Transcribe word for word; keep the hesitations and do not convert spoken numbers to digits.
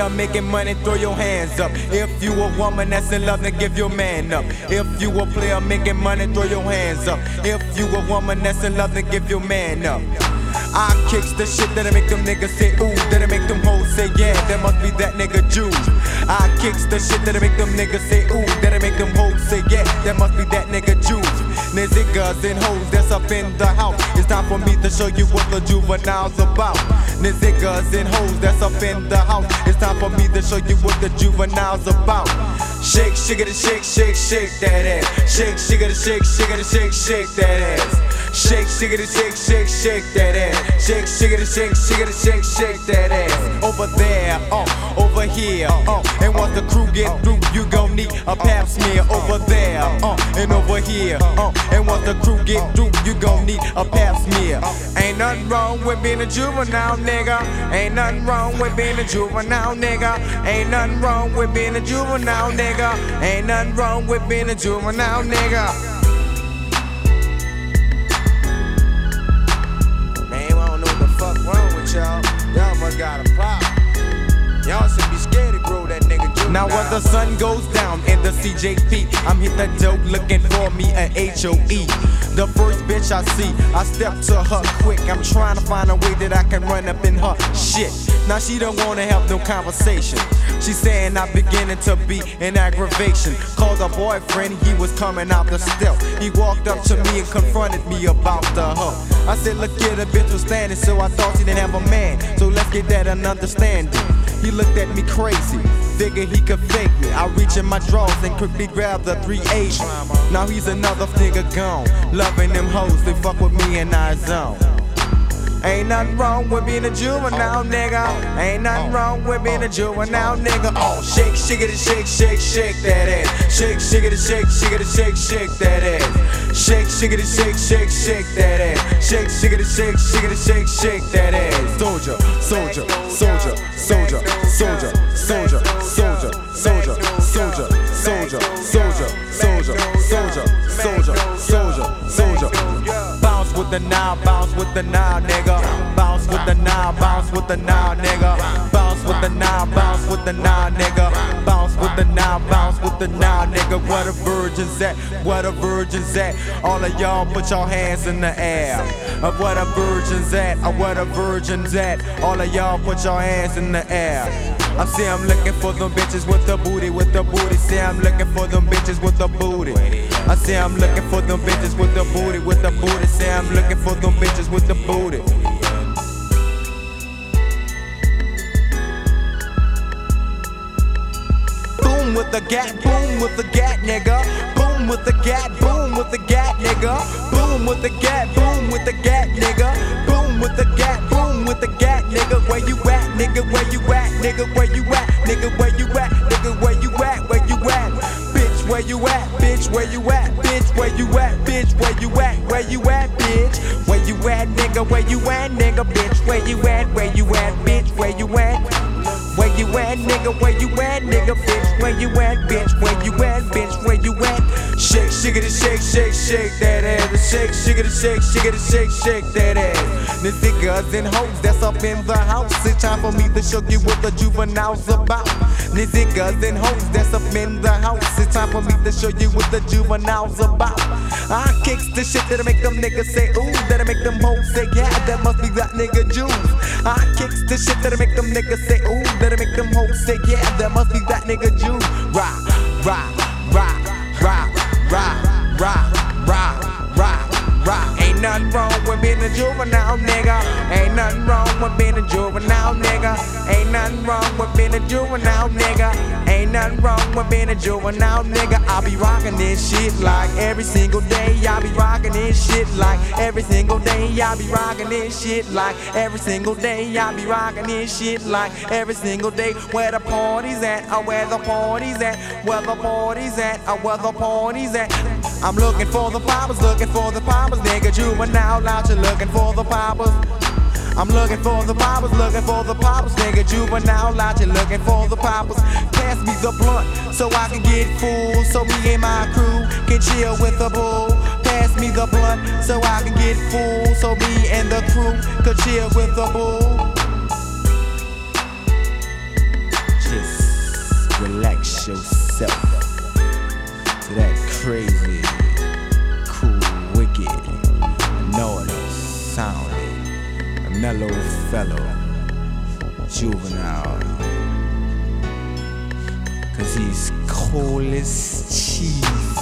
player making money, throw your hands up. If you a woman that's in love, then give your man up. If you a player making money, throw your hands up. If you a woman that's in love, then give your man up. I kicks the shit that'll make them niggas say ooh, that'll make them hoes say yeah, that must be that nigga Jew. I kicks the shit that'll make them niggas say ooh, that'll make them hoes say yeah, that must be that nigga Jew. Niggas and hoes that's up in the house, it's time for me to show you what the juvenile's about. Niggas and hoes that's up in the house, it's time for me to show you what the juvenile's about. Shake, shake it, shake, shake, shake that ass. Shake, shake it, shake, shake it, shake, shake that ass. Shake, shake it, shake, shake, shake that ass. Shake, shake it, shake, shake it, shake, shake that ass. Over there, uh, over here, uh, and once the crew get through, you gon' need a pap smear. Over there, uh, and over here, uh, and once the crew get through, you gon' need a pap smear. Ain't nothing wrong with being a juvenile, nigga. Ain't nothing wrong with being a juvenile, nigga. Ain't nothing wrong with being a juvenile, nigga. Ain't nothing wrong with being a juvenile, nigga. Man, I don't know what the fuck wrong with y'all. Y'all must got a problem. Y'all should be scared to grow that nigga juvenile. Now when the sun goes down in the C J P, I'm hit the dope looking for me an H O E. The first bitch I see, I step to her quick. I'm trying to find a way that I can run up in her shit. Now she don't wanna have no conversation. She saying I'm beginning to be an aggravation. Called her boyfriend, he was coming out the step. He walked up to me and confronted me about the hoe. I said, look here, the bitch was standing, so I thought she didn't have a man. So let's get that an understanding. He looked at me crazy, figured he could fake me. I reach in my drawers and quickly grab the three eighty. Now he's another nigga gone, loving them hoes, they fuck with me in our zone. Ain't nothing wrong with being a juvenile, nigga. Ain't nothing wrong with being a juvenile, nigga. Oh, shake, shake it, shake, shake, shake that ass. Shake, shake it, shake, shake it, shake, shake that ass. Shake, shake it, shake, shake, shake that ass. Shake, shake it, shake, shake it, shake, shake that ass. Soldier, soldier, soldier, soldier, soldier, soldier, soldier, soldier, soldier, soldier, soldier, soldier, soldier, soldier, soldier, soldier. Bounce with the now, bounce with the now, nigga. Bounce with the now, bounce with the now, nigga. Bounce with the now, bounce with the now, nigga. Bounce with the now, bounce with the now, nigga. Where the virgins at? Where the virgins at? All of y'all put your hands in the air. Of where the virgins at? Of where the virgins at? All of y'all put your hands in the air. I see I'm looking for them bitches with the booty, with the booty. See I'm looking for them bitches with the booty. I say I'm looking for them bitches with the booty, with the booty. Say I'm looking for them bitches with the booty. Boom with the gat, boom with the gat, nigga. Boom with the gat, boom with the gat, nigga. Boom with the gat, boom with the gat, nigga. Boom with the gat, boom with the gat, nigga. Where you at, nigga? Where you at, nigga? Where you at, nigga? Where you at, nigga? Where you at? Where you at? Bitch, where you at? Bitch, where you at? Bitch, where you at? Bitch, where you at? Where you at, bitch? Where you at, nigga? Where you at, nigga? Bitch, where you at? Where you at, bitch? Where you at? Where you at, nigga? Where you at, nigga? Bitch, where you at, bitch? Where you at, bitch? Where you at? Shake, shake it, shake, shake, shake that ass. Shake, shake it, shake, shake it, shake, shake that ass. The niggas and hoes that's up in the house. It's time for me to show you what the juvenile's about. The niggas and hoes that's up in the house. It's time for me to show you what the juvenile's about. I kicks the shit that'll make them niggas say ooh, that'll make them hoes say yeah, that must be that nigga Jew. I kicks the shit that'll make them niggas say ooh, that'll make them hoes say yeah, that must be that nigga Jew. Rock, rock, rock, rock, rock, rock, rock, rock, rock. Ain't nothing wrong with being a juvenile, nigga. Ain't nothing wrong with being a juvenile, nigga. Ain't nothing wrong with being a juvenile, nigga. Ain't nothing wrong with being a juvenile, nigga. I be rockin' this shit like every single day. I be rockin' this shit like every single day. I be rockin' this shit like every single day. I be rockin' this shit like every single day. Where the party's at, or where the party's at, where the party's at, or where the party's at. I'm looking for the poppers, looking for the poppers, nigga. Juvenile out, you looking for the poppers. I'm looking for the poppers, looking for the poppers, nigga. Juvenile out, you looking for the poppers. Pass me the blunt so I can get full, so me and my crew can chill with the bull. Pass me the blunt so I can get full, so me and the crew can chill with the bull. relax yourself to that crazy, cool, wicked, northern sounding, a mellow fellow, Juvenile. Cause he's cold as cheese.